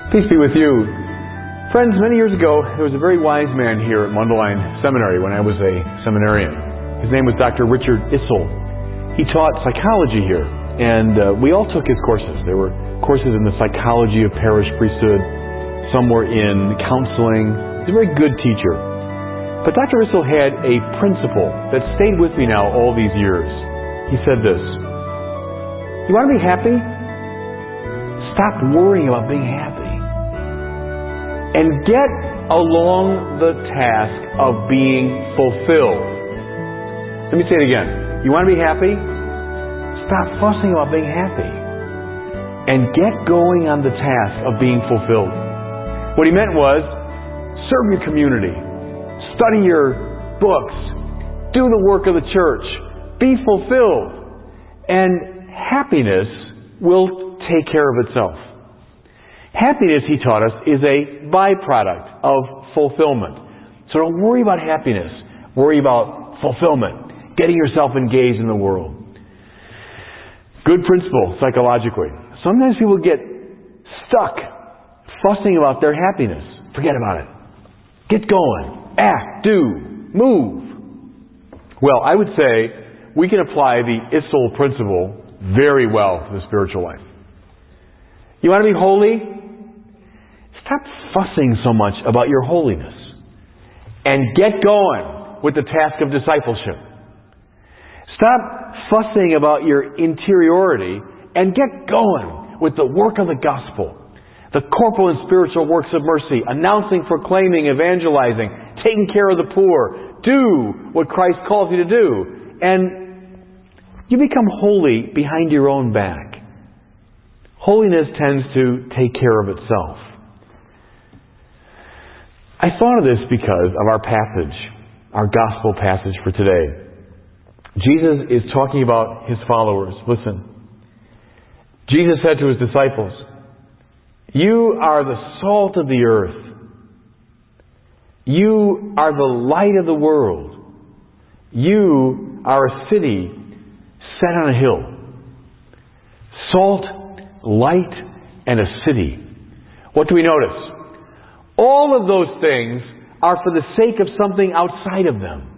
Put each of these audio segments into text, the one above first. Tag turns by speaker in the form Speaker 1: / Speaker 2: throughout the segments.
Speaker 1: Peace be with you. Friends, many years ago, there was a very wise man here at Mundelein Seminary when I was a seminarian. His name was Dr. Richard Issel. He taught psychology here, and we all took his courses. There were courses in the psychology of parish priesthood, some were in counseling. He was a very good teacher. But Dr. Issel had a principle that stayed with me now all these years. He said this: you want to be happy? Stop worrying about being happy. And get along the task of being fulfilled. Let me say it again. You want to be happy? Stop fussing about being happy. And get going on the task of being fulfilled. What he meant was, serve your community. Study your books. Do the work of the church. Be fulfilled. And happiness will take care of itself. Happiness, he taught us, is a byproduct of fulfillment. So don't worry about happiness. Worry about fulfillment. Getting yourself engaged in the world. Good principle, psychologically. Sometimes people get stuck fussing about their happiness. Forget about it. Get going. Act. Do. Move. Well, I would say we can apply the Issel principle very well to the spiritual life. You want to be holy? Stop fussing so much about your holiness and get going with the task of discipleship. Stop fussing about your interiority and get going with the work of the gospel, the corporal and spiritual works of mercy, announcing, proclaiming, evangelizing, taking care of the poor. Do what Christ calls you to do, and you become holy behind your own back. Holiness tends to take care of itself. I thought of this because of our passage, our gospel passage for today. Jesus is talking about His followers. Listen. Jesus said to His disciples, "You are the salt of the earth. You are the light of the world. You are a city set on a hill." Salt, light, and a city. What do we notice? All of those things are for the sake of something outside of them.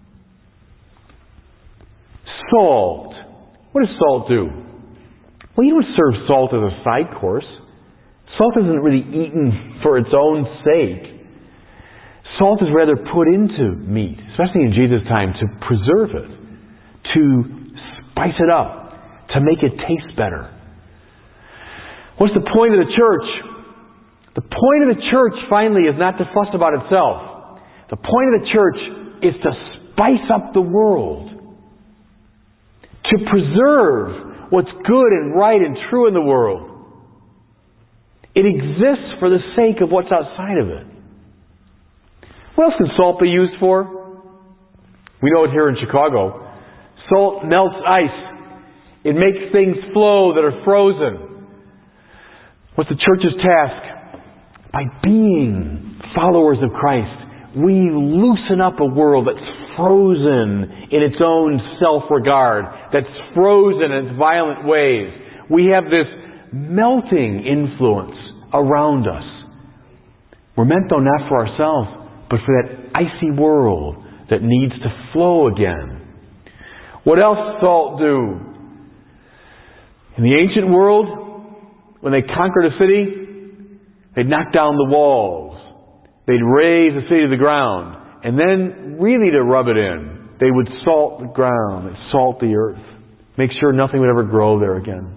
Speaker 1: Salt. What does salt do? Well, you don't serve salt as a side course. Salt isn't really eaten for its own sake. Salt is rather put into meat, especially in Jesus' time, to preserve it, to spice it up, to make it taste better. What's the point of the church? The point of the church, finally, is not to fuss about itself. The point of the church is to spice up the world. To preserve what's good and right and true in the world. It exists for the sake of what's outside of it. What else can salt be used for? We know it here in Chicago. Salt melts ice. It makes things flow that are frozen. What's the church's task? By being followers of Christ, we loosen up a world that's frozen in its own self-regard, that's frozen in its violent ways. We have this melting influence around us. We're meant, though, not for ourselves, but for that icy world that needs to flow again. What else does salt do? In the ancient world, when they conquered a city, they'd knock down the walls. They'd raise the city to the ground. And then, really to rub it in, they would salt the ground. They'd salt the earth. Make sure nothing would ever grow there again.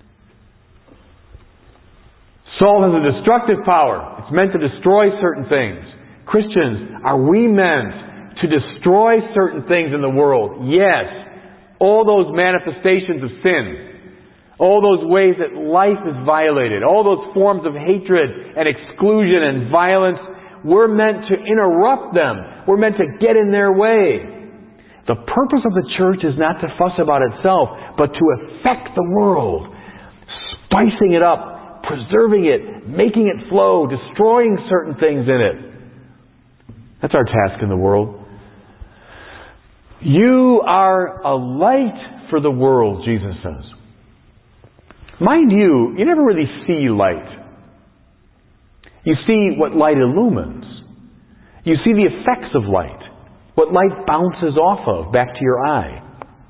Speaker 1: Salt has a destructive power. It's meant to destroy certain things. Christians, are we meant to destroy certain things in the world? Yes. All those manifestations of sin. All those ways that life is violated. All those forms of hatred and exclusion and violence. We're meant to interrupt them. We're meant to get in their way. The purpose of the church is not to fuss about itself, but to affect the world. Spicing it up, preserving it, making it flow, destroying certain things in it. That's our task in the world. You are a light for the world, Jesus says. Mind you, you never really see light. You see what light illumines. You see the effects of light. What light bounces off of back to your eye.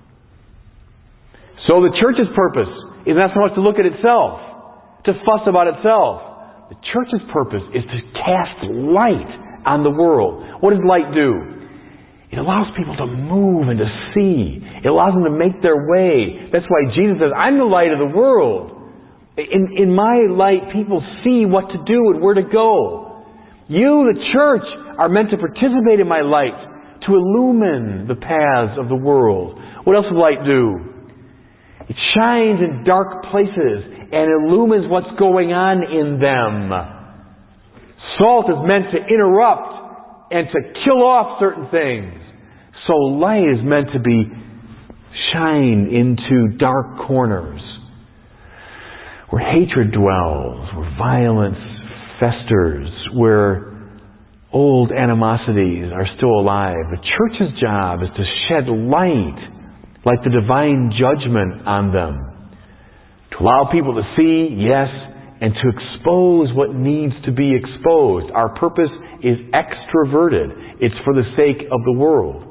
Speaker 1: So the church's purpose is not so much to look at itself, to fuss about itself. The church's purpose is to cast light on the world. What does light do? It allows people to move and to see. It allows them to make their way. That's why Jesus says, I'm the light of the world. In my light, people see what to do and where to go. You, the church, are meant to participate in my light, to illumine the paths of the world. What else does light do? It shines in dark places and illumines what's going on in them. Salt is meant to interrupt and to kill off certain things. So light is meant to be shine into dark corners where hatred dwells, where violence festers, where old animosities are still alive. The church's job is to shed light, like the divine judgment on them. To allow people to see, yes, and to expose what needs to be exposed. Our purpose is extroverted. It's for the sake of the world.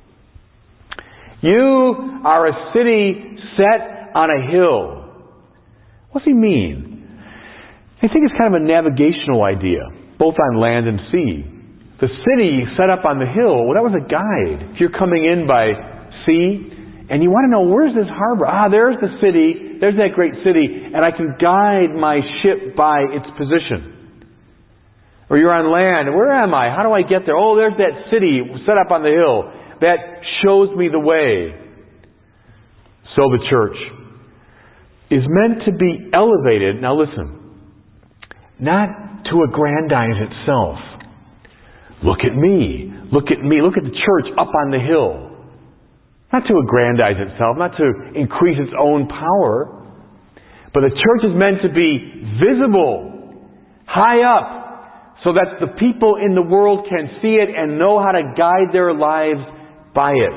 Speaker 1: You are a city set on a hill. What's he mean? I think it's kind of a navigational idea, both on land and sea. The city set up on the hill, well, that was a guide. If you're coming in by sea, and you want to know, where's this harbor? There's the city. There's that great city. And I can guide my ship by its position. Or you're on land. Where am I? How do I get there? Oh, there's that city set up on the hill. That shows me the way. So the church is meant to be elevated. Now listen. Not to aggrandize itself. Look at me. Look at me. Look at the church up on the hill. Not to aggrandize itself, not to increase its own power. But the church is meant to be visible, high up, so that the people in the world can see it and know how to guide their lives by it.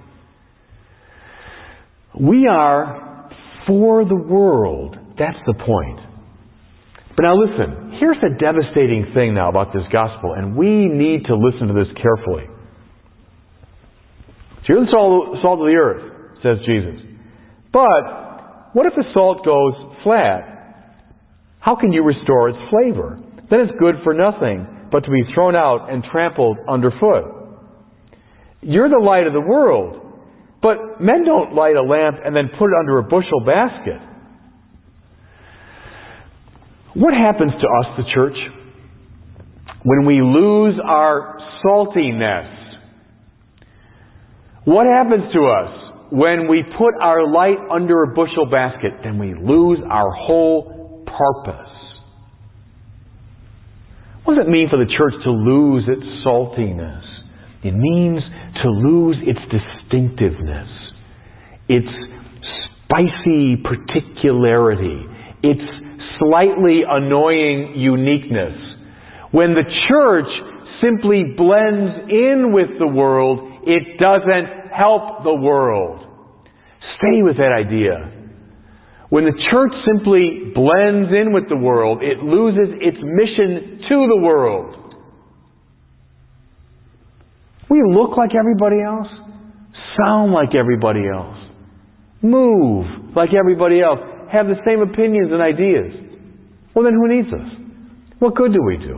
Speaker 1: We are for the world. That's the point. But now listen, here's a devastating thing now about this gospel, and we need to listen to this carefully. So you're the salt of the earth, says Jesus. But what if the salt goes flat? How can you restore its flavor? Then it's good for nothing but to be thrown out and trampled underfoot. You're the light of the world, but men don't light a lamp and then put it under a bushel basket. What happens to us, the church, when we lose our saltiness? What happens to us when we put our light under a bushel basket? Then we lose our whole purpose. What does it mean for the church to lose its saltiness? It means to lose its distinctiveness, its spicy particularity, its slightly annoying uniqueness. When the church simply blends in with the world, it doesn't help the world. Stay with that idea. When the church simply blends in with the world, it loses its mission to the world. We look like everybody else, sound like everybody else, move like everybody else, have the same opinions and ideas. Well, then who needs us? What good do we do?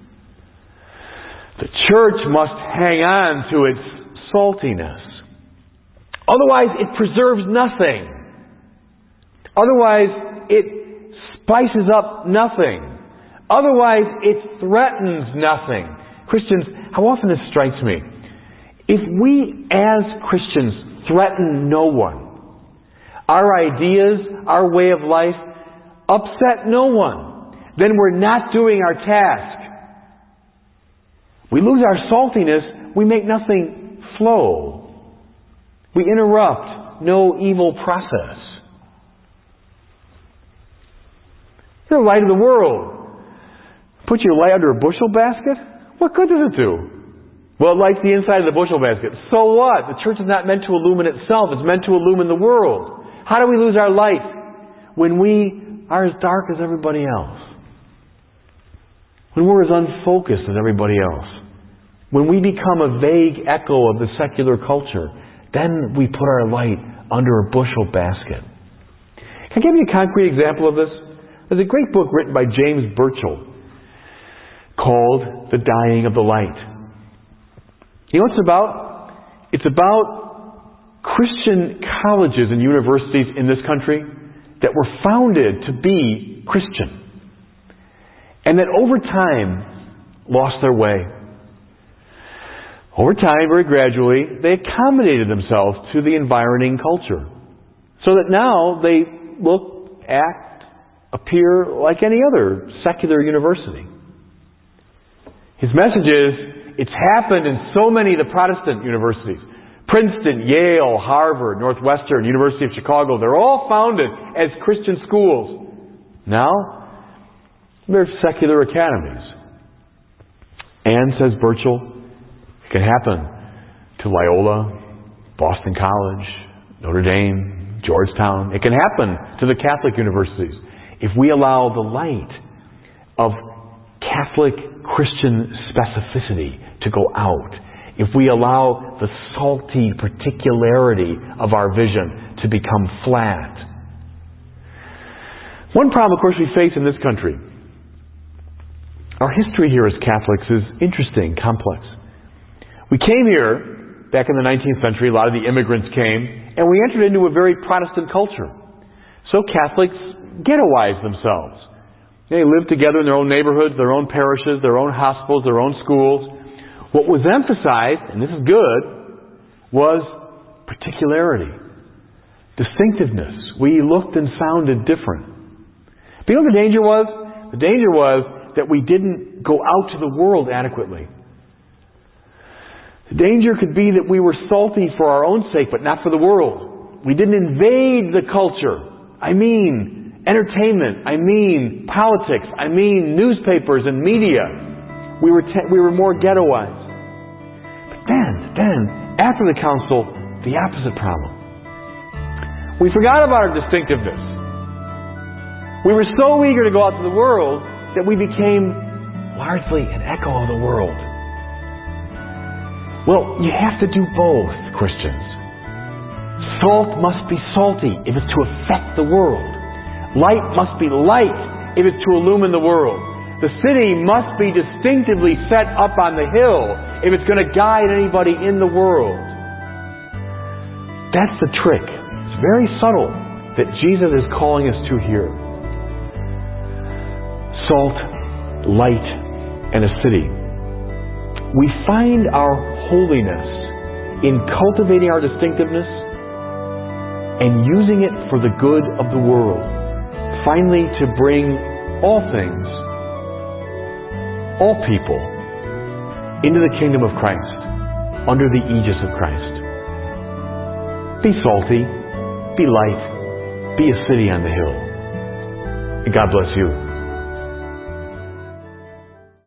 Speaker 1: The church must hang on to its saltiness. Otherwise, it preserves nothing. Otherwise, it spices up nothing. Otherwise, it threatens nothing. Christians, how often this strikes me. If we as Christians threaten no one, our ideas, our way of life, upset no one, then we're not doing our task. We lose our saltiness, we make nothing flow. We interrupt no evil process. You're the light of the world. Put your light under a bushel basket? What good does it do? Well, it lights the inside of the bushel basket. So what? The church is not meant to illumine itself. It's meant to illumine the world. How do we lose our light? When we are as dark as everybody else. when we're as unfocused as everybody else, when we become a vague echo of the secular culture, then we put our light under a bushel basket. Can I give you a concrete example of this? There's a great book written by James Burchell called The Dying of the Light. You know what it's about? It's about Christian colleges and universities in this country that were founded to be Christian, and that over time lost their way. Over time, very gradually, they accommodated themselves to the environing culture, so that now they look, act, appear like any other secular university. His message is, it's happened in so many of the Protestant universities. Princeton, Yale, Harvard, Northwestern, University of Chicago, they're all founded as Christian schools. Now, they're secular academies. And, says Burchell, it can happen to Loyola, Boston College, Notre Dame, Georgetown. It can happen to the Catholic universities if we allow the light of Catholic Christian specificity to go out. If we allow the salty particularity of our vision to become flat. One problem, of course, we face in this country. Our history here as Catholics is interesting, complex. We came here back in the 19th century, a lot of the immigrants came, and we entered into a very Protestant culture. So Catholics ghettoized themselves. They lived together in their own neighborhoods, their own parishes, their own hospitals, their own schools. What was emphasized, and this is good, was particularity, distinctiveness. We looked and sounded different. But you know what the danger was? The danger was that we didn't go out to the world adequately. The danger could be that we were salty for our own sake, but not for the world. We didn't invade the culture. I mean entertainment. I mean politics. I mean newspapers and media. We were more ghettoized. But then, after the council, the opposite problem. We forgot about our distinctiveness. We were so eager to go out to the world that we became largely an echo of the world. Well, you have to do both, Christians. Salt must be salty if it's to affect the world. Light must be light if it's to illumine the world. The city must be distinctively set up on the hill if it's going to guide anybody in the world. That's the trick. It's very subtle that Jesus is calling us to here. Salt, light, and a city. We find our holiness in cultivating our distinctiveness and using it for the good of the world. Finally, to bring all things, all people, into the kingdom of Christ, under the aegis of Christ. Be salty, be light, be a city on the hill. And God bless you.